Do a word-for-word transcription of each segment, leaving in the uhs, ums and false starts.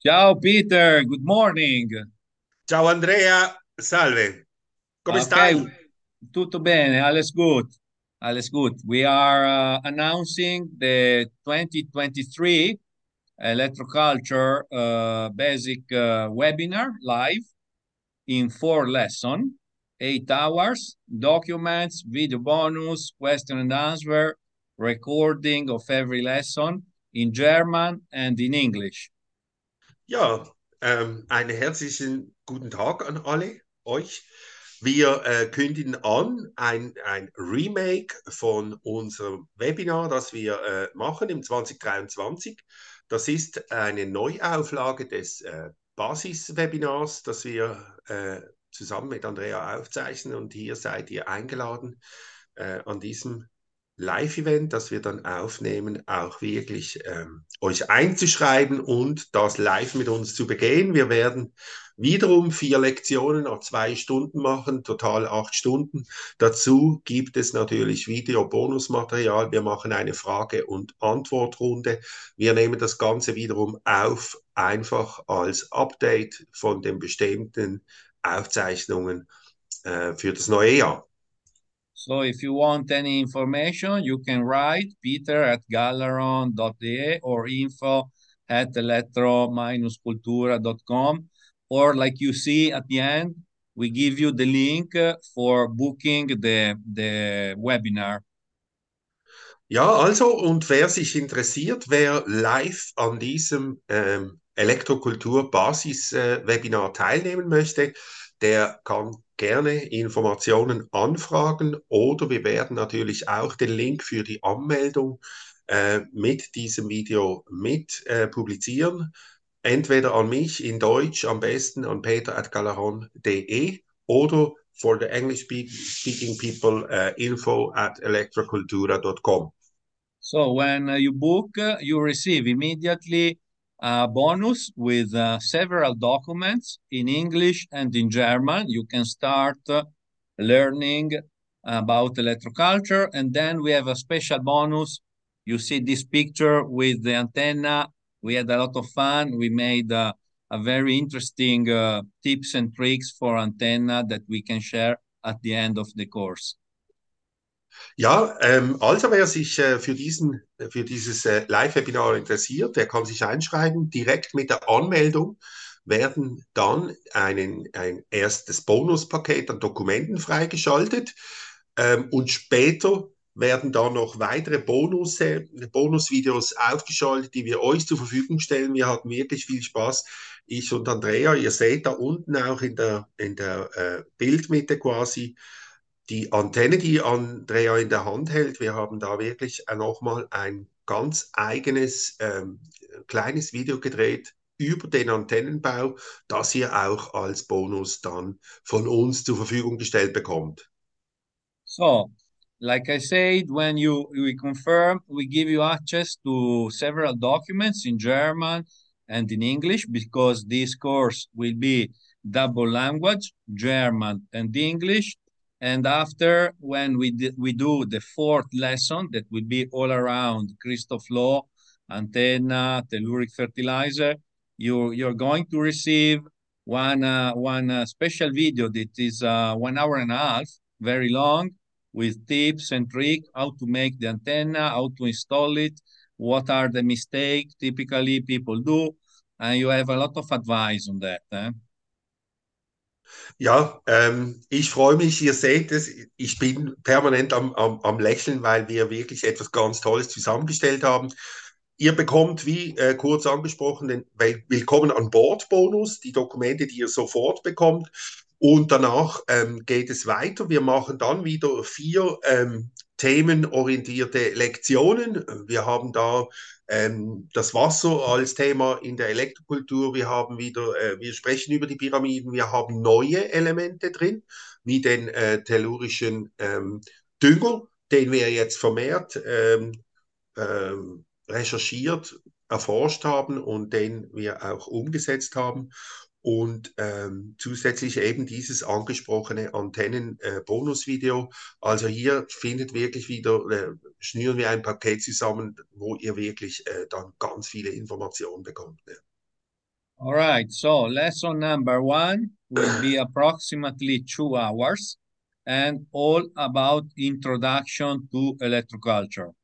Ciao Peter, good morning. Ciao Andrea, salve, come Okay, stai? tutto bene, alles good. Alles good. We are uh, announcing the twenty twenty-three Electroculture uh, Basic uh, webinar live in four lessons, eight hours, documents, video bonus, question and answer, recording of every lesson in German and in English. Ja, ähm, einen herzlichen guten Tag an alle euch. Wir äh, kündigen an ein, ein Remake von unserem Webinar, das wir äh, machen im zwanzig dreiundzwanzig. Das ist eine Neuauflage des äh, Basis-Webinars, das wir äh, zusammen mit Andrea aufzeichnen, und hier seid ihr eingeladen, äh, an diesem Live-Event, das wir dann aufnehmen, auch wirklich ähm, euch einzuschreiben und das live mit uns zu begehen. Wir werden wiederum vier Lektionen auf zwei Stunden machen, total acht Stunden. Dazu gibt es natürlich Video-Bonusmaterial. Wir machen eine Frage- und Antwortrunde. Wir nehmen das Ganze wiederum auf, einfach als Update von den bestehenden Aufzeichnungen äh, für das neue Jahr. So if you want any information, you can write peter at galaron dot de or info at elettro-cultura dot com. Or like you see at the end, we give you the link uh, for booking the, the webinar. Ja, also, und wer sich interessiert, wer live an diesem ähm, Elektrokultur-Basis-Webinar teilnehmen möchte, der kann gerne Informationen anfragen, oder wir werden natürlich auch den Link für die Anmeldung äh, mit diesem Video mit äh, publizieren. Entweder an mich in Deutsch, am besten an peter at galaron punkt de, oder for the English speaking people, uh, info at electrocultura dot com. So when uh, you book, uh, you receive immediately a bonus with uh, several documents in English and in German. You can start uh, learning about electroculture, and then we have a special bonus. You see this picture with the antenna. We had a lot of fun. We made uh, a very interesting uh, tips and tricks for antenna that we can share at the end of the course. Ja, ähm, also wer sich äh, für diesen, für dieses äh, Live-Webinar interessiert, der kann sich einschreiben. Direkt mit der Anmeldung werden dann einen, ein erstes Bonuspaket an Dokumenten freigeschaltet, ähm, und später werden dann noch weitere Bonus, Bonusvideos aufgeschaltet, die wir euch zur Verfügung stellen. Wir hatten wirklich viel Spaß. Ich und Andrea, ihr seht da unten auch in der, in der äh, Bildmitte quasi die Antenne, die Andrea in der Hand hält. Wir haben da wirklich nochmal ein ganz eigenes ähm, kleines Video gedreht über den Antennenbau, das ihr auch als Bonus dann von uns zur Verfügung gestellt bekommt. So, like I said, when you we confirm, we give you access to several documents in German and in English because this course will be double language, German and English. And after, when we di- we do the fourth lesson, that will be all around Christoph Law, antenna, telluric fertilizer, you you're going to receive one uh, one uh, special video that is uh, one hour and a half, very long, with tips and tricks how to make the antenna, how to install it, what are the mistakes typically people do, and you have a lot of advice on that. Eh? Ja, ähm, ich freue mich, ihr seht es, ich bin permanent am, am, am Lächeln, weil wir wirklich etwas ganz Tolles zusammengestellt haben. Ihr bekommt, wie äh, kurz angesprochen, den Willkommen an Bord Bonus, die Dokumente, die ihr sofort bekommt. Und danach ähm, geht es weiter. Wir machen dann wieder vier ähm, themenorientierte Lektionen. Wir haben da ähm, das Wasser als Thema in der Elektrokultur. Wir haben wieder, äh, wir sprechen über die Pyramiden. Wir haben neue Elemente drin, wie den äh, tellurischen ähm, Dünger, den wir jetzt vermehrt ähm, ähm, recherchiert, erforscht haben und den wir auch umgesetzt haben. Und ähm, zusätzlich eben dieses angesprochene Antennen-Bonus-Video. Also hier findet wirklich wieder, äh, schnüren wir ein Paket zusammen, wo ihr wirklich äh, dann ganz viele Informationen bekommt. Ne? All right, so lesson number one will be approximately two hours and all about introduction to electroculture.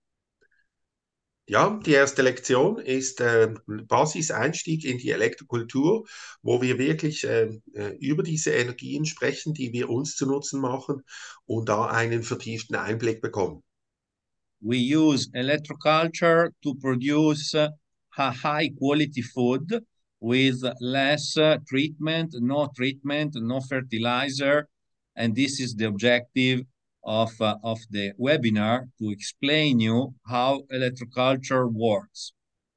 Ja, die erste Lektion ist äh, Basiseinstieg in die Elektrokultur, wo wir wirklich äh, äh, über diese Energien sprechen, die wir uns zu Nutzen machen und da einen vertieften Einblick bekommen. We use electroculture to produce uh, a high quality food with less uh, treatment, no treatment, no fertilizer. And this is the objective of, uh, of the webinar to explain you how electroculture works.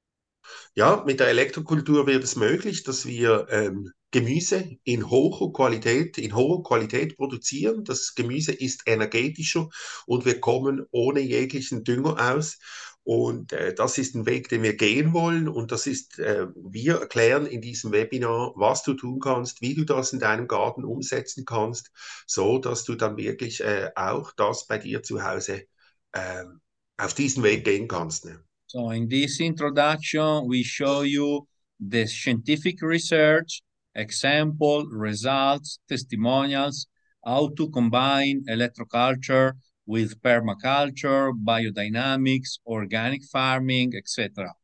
Ja, mit der Elektrokultur wird es möglich, dass wir ähm, Gemüse in hoher Qualität, in hoher Qualität produzieren. Das Gemüse ist energetischer und wir kommen ohne jeglichen Dünger aus. Und äh, das ist ein Weg, den wir gehen wollen. Und das ist, äh, wir erklären in diesem Webinar, was du tun kannst, wie du das in deinem Garten umsetzen kannst, so dass du dann wirklich äh, auch das bei dir zu Hause äh, auf diesen Weg gehen kannst. Ne? So in this introduction, we show you the scientific research, example, results, testimonials, how to combine electroculture with permaculture, biodynamics, organic farming, et cetera.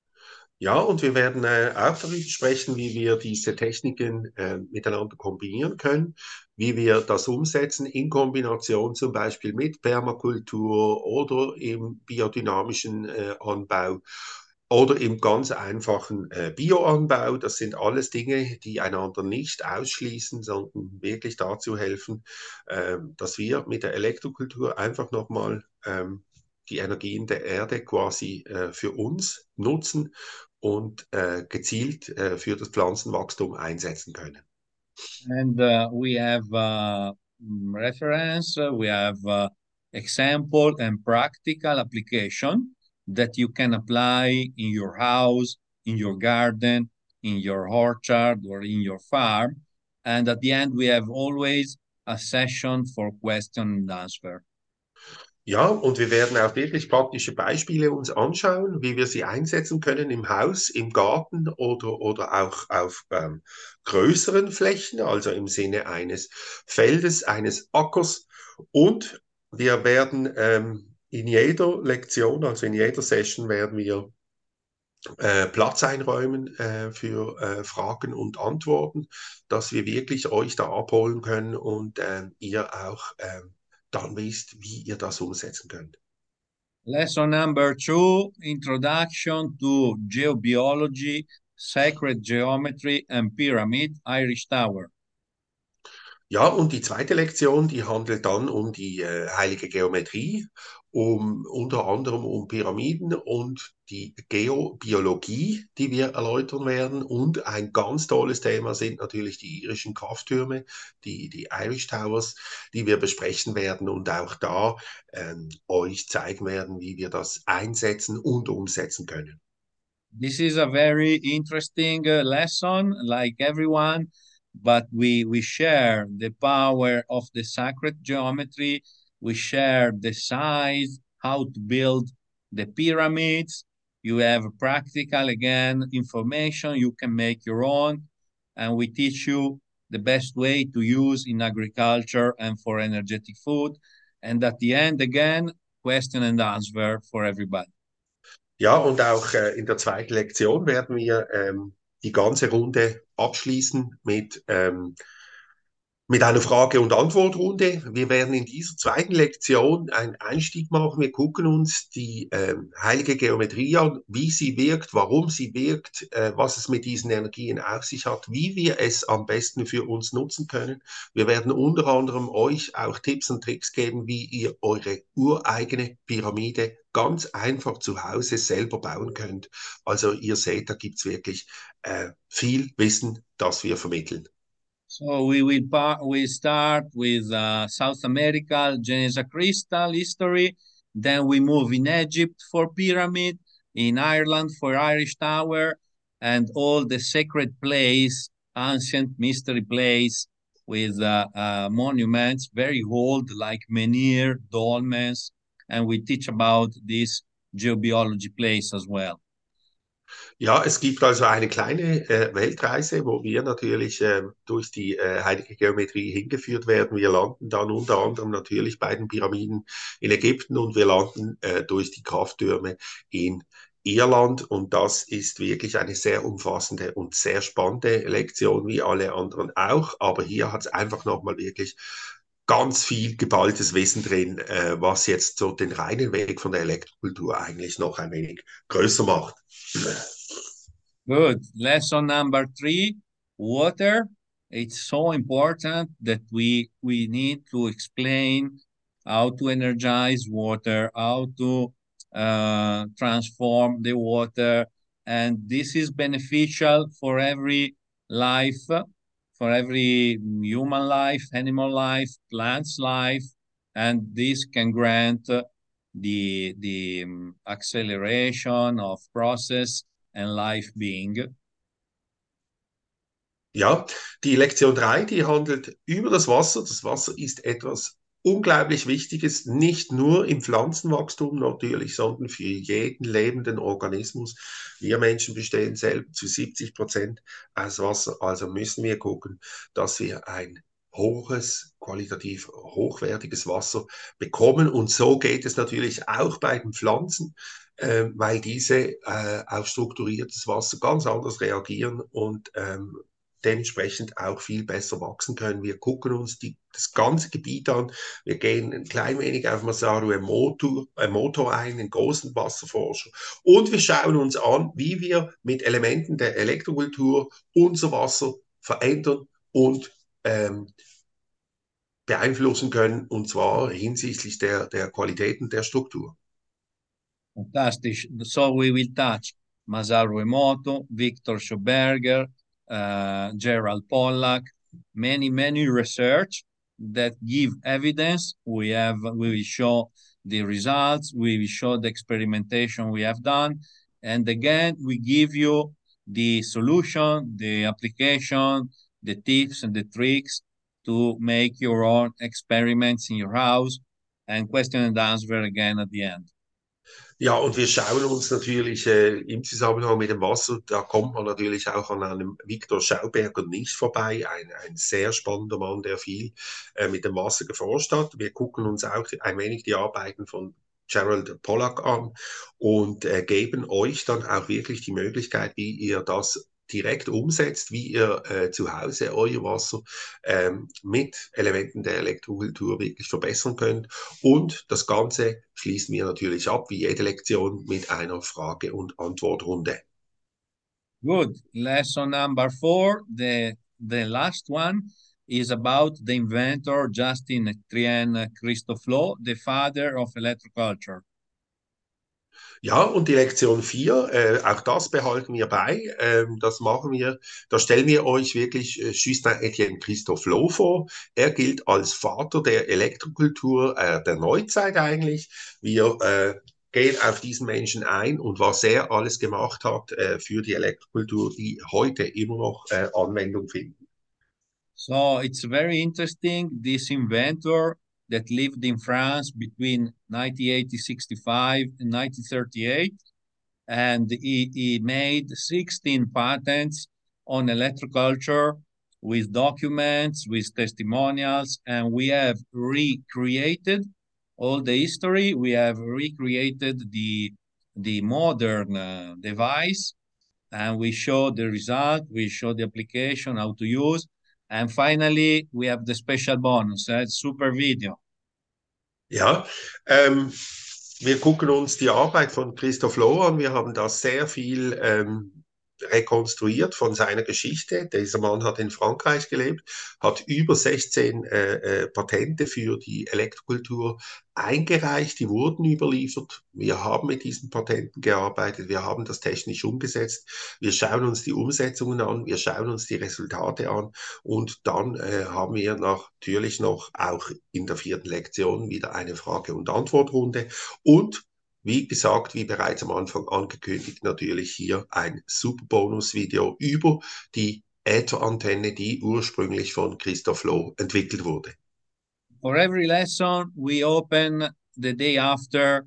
Ja, und wir werden äh, auch darüber sprechen, wie wir diese Techniken äh, miteinander kombinieren können, wie wir das umsetzen in Kombination zum Beispiel mit Permakultur oder im biodynamischen äh, Anbau oder im ganz einfachen äh, Bioanbau. Das sind alles Dinge, die einander nicht ausschließen, sondern wirklich dazu helfen, äh, dass wir mit der Elektrokultur einfach nochmal ähm, die Energien der Erde quasi äh, für uns nutzen und äh, gezielt äh, für das Pflanzenwachstum einsetzen können. And uh, we have uh, mm, reference, uh, we have uh, example and practical application that you can apply in your house, in your garden, in your orchard, or in your farm. And at the end, we have always a session for question and answer. Ja, und wir werden auch wirklich praktische Beispiele uns anschauen, wie wir sie einsetzen können im Haus, im Garten oder, oder auch auf ähm, größeren Flächen, also im Sinne eines Feldes, eines Ackers. Und wir werden ähm, in jeder Lektion, also in jeder Session, werden wir äh, Platz einräumen äh, für äh, Fragen und Antworten, dass wir wirklich euch da abholen können und äh, ihr auch äh, dann wisst, wie ihr das umsetzen könnt. Lesson number two, introduction to geobiology, sacred geometry, and pyramid, Irish Tower. Ja, und die zweite Lektion, die handelt dann um die äh, heilige Geometrie, um unter anderem um Pyramiden und die Geobiologie, die wir erläutern werden. Und ein ganz tolles Thema sind natürlich die irischen Krafttürme, die, die Irish Towers, die wir besprechen werden und auch da ähm, euch zeigen werden, wie wir das einsetzen und umsetzen können. This is a very interesting uh, lesson, like everyone, but we, we share the power of the sacred geometry. We share the size, how to build the pyramids. You have practical, again, information you can make your own. And we teach you the best way to use in agriculture and for energetic food. And at the end, again, question and answer for everybody. Ja, und auch äh, in der zweiten Lektion werden wir ähm, die ganze Runde abschließen mit ähm, mit einer Frage- und Antwortrunde. Wir werden in dieser zweiten Lektion einen Einstieg machen. Wir gucken uns die ähm, heilige Geometrie an, wie sie wirkt, warum sie wirkt, äh, was es mit diesen Energien auf sich hat, wie wir es am besten für uns nutzen können. Wir werden unter anderem euch auch Tipps und Tricks geben, wie ihr eure ureigene Pyramide ganz einfach zu Hause selber bauen könnt. Also ihr seht, da gibt es wirklich äh, viel Wissen, das wir vermitteln. So we will par- we start with uh, South America, Genesa crystal history. Then we move in Egypt for pyramid, in Ireland for Irish Tower, and all the sacred place, ancient mystery place with uh, uh, monuments, very old like menhir, dolmens, and we teach about this geobiology place as well. Ja, es gibt also eine kleine äh, Weltreise, wo wir natürlich äh, durch die äh, heilige Geometrie hingeführt werden. Wir landen dann unter anderem natürlich bei den Pyramiden in Ägypten und wir landen äh, durch die Krafttürme in Irland. Und das ist wirklich eine sehr umfassende und sehr spannende Lektion, wie alle anderen auch. Aber hier hat es einfach nochmal wirklich ganz viel geballtes Wissen drin, äh, was jetzt so den reinen Weg von der Elektrokultur eigentlich noch ein wenig größer macht. Good. Lesson number three, water. It's so important that we we need to explain how to energize water, how to uh, transform the water, and this is beneficial for every life, for every human life, animal life, plants life, and this can grant uh, the the um, acceleration of process and life being. Ja, die Lektion drei, die handelt über das Wasser. Das Wasser ist etwas unglaublich Wichtiges, nicht nur im Pflanzenwachstum natürlich, sondern für jeden lebenden Organismus. Wir Menschen bestehen selbst zu siebzig Prozent aus Wasser, also müssen wir gucken, dass wir ein hohes, qualitativ hochwertiges Wasser bekommen. Und so geht es natürlich auch bei den Pflanzen, äh, weil diese äh, auf strukturiertes Wasser ganz anders reagieren und ähm, dementsprechend auch viel besser wachsen können. Wir gucken uns die, das ganze Gebiet an. Wir gehen ein klein wenig auf Masaru Emoto, Emoto ein, den großen Wasserforscher. Und wir schauen uns an, wie wir mit Elementen der Elektrokultur unser Wasser verändern und ähm, beeinflussen können, und zwar hinsichtlich der, der Qualitäten der Struktur. Fantastic. So we will touch Masaru Emoto, Victor Schoberger, uh, Gerald Pollack, many, many research that give evidence. We have, we will show the results, we will show the experimentation we have done. And again, we give you the solution, the application, the tips and the tricks to make your own experiments in your house and question and answer again at the end. Ja, und wir schauen uns natürlich äh, im Zusammenhang mit dem Wasser, da kommt man natürlich auch an einem Viktor Schauberger nicht vorbei, ein, ein sehr spannender Mann, der viel äh, mit dem Wasser geforscht hat. Wir gucken uns auch ein wenig die Arbeiten von Gerald Pollack an und äh, geben euch dann auch wirklich die Möglichkeit, wie ihr das direkt umsetzt, wie ihr äh, zu Hause euer Wasser ähm, mit Elementen der Elektrokultur wirklich verbessern könnt. Und das Ganze schließen wir natürlich ab, wie jede Lektion, mit einer Frage- und Antwortrunde. Good. Lesson number four, the the last one is about the inventor Justin Etienne Christoflo, the father of electroculture. Ja, und die Lektion vier, äh, auch das behalten wir bei. Ähm, das machen wir, da stellen wir euch wirklich äh, Justin Etienne Christophe Loh vor. Er gilt als Vater der Elektrokultur äh, der Neuzeit eigentlich. Wir äh, gehen auf diesen Menschen ein und was er alles gemacht hat äh, für die Elektrokultur, die heute immer noch äh, Anwendung finden. So it's very interesting. This inventor that lived in France between eighteen sixty-five and nineteen thirty-eight, and he, he made sixteen patents on electroculture with documents, with testimonials, and we have recreated all the history. We have recreated the the modern uh, device, and we show the result, we show the application, how to use, and finally we have the special bonus, uh, super video. Ja, ähm, wir gucken uns die Arbeit von Christoph Loh an. Wir haben da sehr viel ähm, rekonstruiert von seiner Geschichte. Dieser Mann hat in Frankreich gelebt, hat über sechzehn äh, äh, Patente für die Elektrokultur eingereicht, die wurden überliefert. Wir haben mit diesen Patenten gearbeitet, wir haben das technisch umgesetzt, wir schauen uns die Umsetzungen an, wir schauen uns die Resultate an und dann äh, haben wir natürlich noch auch in der vierten Lektion wieder eine Frage- und Antwortrunde und wie gesagt, wie bereits am Anfang angekündigt, natürlich hier ein super Bonus-Video über die Ätherantenne, die ursprünglich von Christoph Loh entwickelt wurde. For every lesson, we open the day after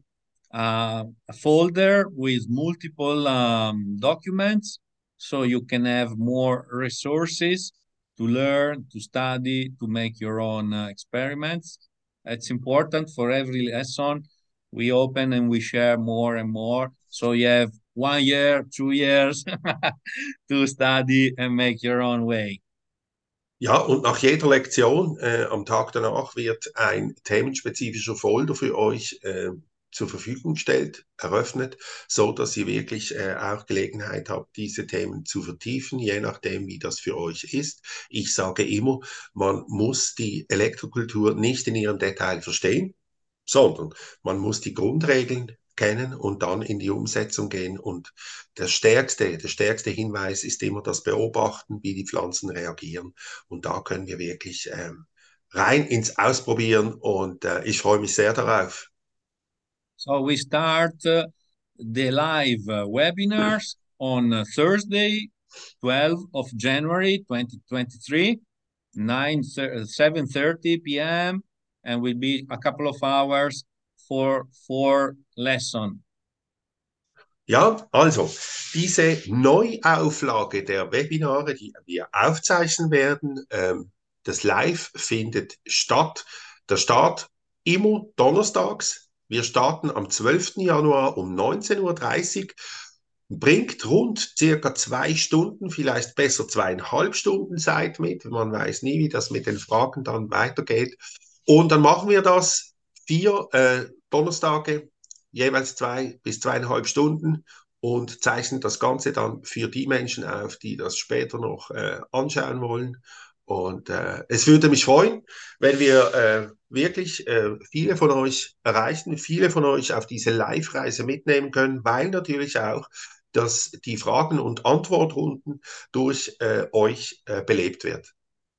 uh, a folder with multiple um, documents so you can have more resources to learn, to study, to make your own uh, experiments. It's important for every lesson. We open and we share more and more. So you have one year, two years to study and make your own way. Ja, und nach jeder Lektion äh, am Tag danach wird ein themenspezifischer Folder für euch äh, zur Verfügung gestellt, eröffnet, so dass ihr wirklich äh, auch Gelegenheit habt, diese Themen zu vertiefen, je nachdem, wie das für euch ist. Ich sage immer, man muss die Elektrokultur nicht in ihrem Detail verstehen, sondern man muss die Grundregeln kennen und dann in die Umsetzung gehen. Und der stärkste, der stärkste Hinweis ist immer das Beobachten, wie die Pflanzen reagieren. Und da können wir wirklich ähm, rein ins Ausprobieren und äh, ich freue mich sehr darauf. So we start uh, the live uh, webinars on uh, Thursday, twelfth of January, twenty twenty-three, nine, seven thirty p m and will be a couple of hours for four lesson. Ja, also diese Neuauflage der Webinare, die wir aufzeichnen werden, ähm, das Live findet statt. Der Start immer donnerstags. Wir starten am zwölften Januar um neunzehn Uhr dreißig. Bringt rund circa zwei Stunden, vielleicht besser zweieinhalb Stunden Zeit mit. Man weiß nie, wie das mit den Fragen dann weitergeht. Und dann machen wir das vier äh, Donnerstage, jeweils zwei bis zweieinhalb Stunden und zeichnen das Ganze dann für die Menschen auf, die das später noch äh, anschauen wollen. Und äh, es würde mich freuen, wenn wir äh, wirklich äh, viele von euch erreichen, viele von euch auf diese Live-Reise mitnehmen können, weil natürlich auch, dass die Fragen- und Antwortrunden durch äh, euch äh, belebt wird.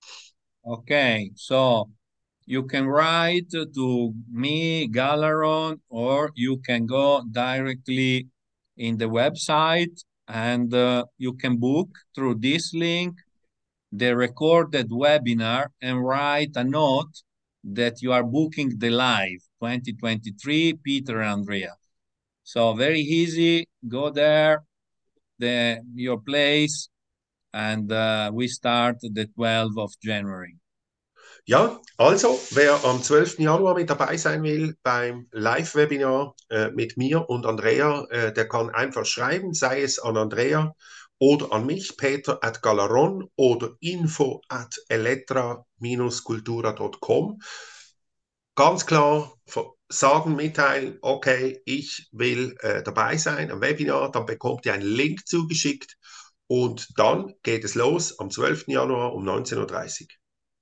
Okay, so you can write to me, Galaron, or you can go directly in the website and uh, you can book through this link the recorded webinar and write a note that you are booking the live twenty twenty-three Peter and Andrea. So very easy, go there, the your place, and uh, we start the twelfth of January. Ja, also wer am zwölften Januar mit dabei sein will beim Live-Webinar äh, mit mir und Andrea, äh, der kann einfach schreiben, sei es an Andrea oder an mich, Peter at Galaron oder info at elettra-cultura dot com. Ganz klar sagen, mitteilen, okay, ich will äh, dabei sein am Webinar, dann bekommt ihr einen Link zugeschickt und dann geht es los am zwölften Januar um neunzehn Uhr dreißig.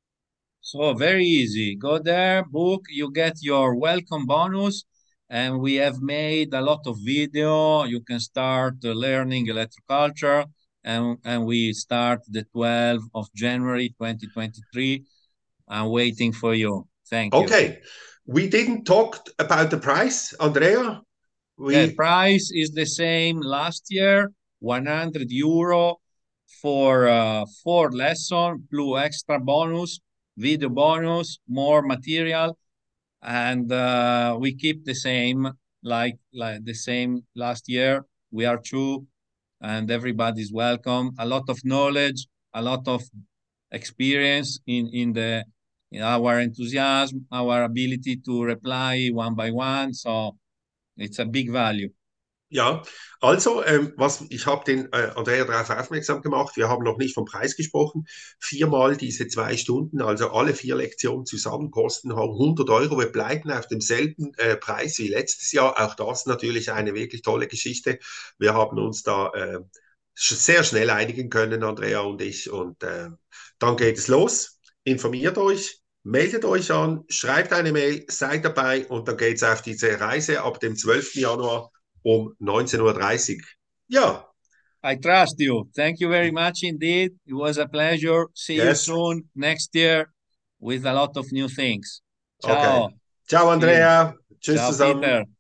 So very easy. Go there, book, you get your welcome bonus, and we have made a lot of video. You can start uh, learning electroculture, and, and we start the twelfth of January twenty twenty-three. I'm waiting for you. Thank you. Okay, we didn't talk about the price, Andrea. The We price is the same last year, one hundred euro for uh, four lesson plus extra bonus, video bonus, more material, and uh, we keep the same like like the same last year. We are two, and everybody's welcome. A lot of knowledge, a lot of experience in in the in our enthusiasm, our ability to reply one by one. So it's a big value. Ja, also, ähm, was, ich habe den äh, Andrea darauf aufmerksam gemacht, wir haben noch nicht vom Preis gesprochen. Viermal diese zwei Stunden, also alle vier Lektionen zusammen kosten hundert Euro. Wir bleiben auf demselben äh, Preis wie letztes Jahr. Auch das natürlich eine wirklich tolle Geschichte. Wir haben uns da äh, sehr schnell einigen können, Andrea und ich. Und äh, dann geht es los. Informiert euch. Meldet euch an, schreibt eine Mail, seid dabei und dann geht es auf diese Reise ab dem zwölften Januar um neunzehn Uhr dreißig. Ja. I trust you. Thank you very much indeed. It was a pleasure. See you Yes. soon next year with a lot of new things. Okay. Ciao. Ciao, See you. Andrea. Tschüss Ciao, zusammen. Peter.